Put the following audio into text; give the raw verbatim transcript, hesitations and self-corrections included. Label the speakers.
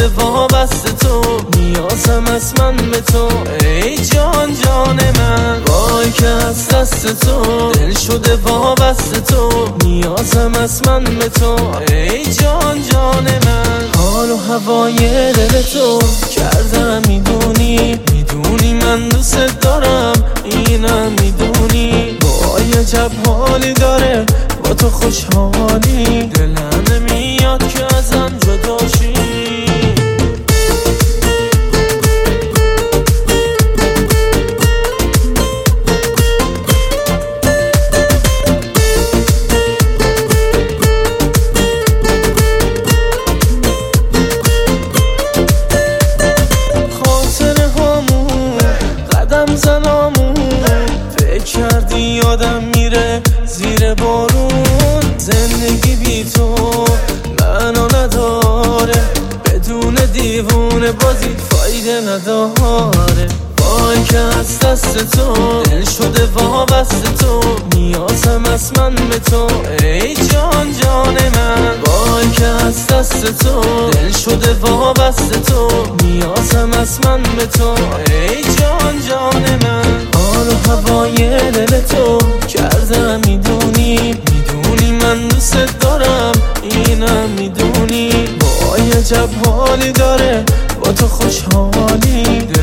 Speaker 1: شده وابسته تو، نیازم از من به تو ای جان جان من. وای که از دست تو دل شده وابسته تو، نیازم از من به تو ای جان جان من. حال و هوای دل تو کردم میدونی، میدونی من دوست دارم اینم میدونی. وای عجب حالی داره با تو خوشحالی، دلم نمیاد که ازم جدا شی. کردی یادم میره زیر بارون، زندگی بی تو منو نداره، بدون دیوونه بازی فایده نداره. وای که از دست تو دل شده وابسته تو، نیازم از من به تو ای جان جان من. وای که از دست تو دل شده وابسته تو، نیازم از من به تو ای جان جان من. حال و هوای دل تو کردم میدونی، میدونی من دوست دارم اینم میدونی. وای عجب حالی داره با تو خوشحالی،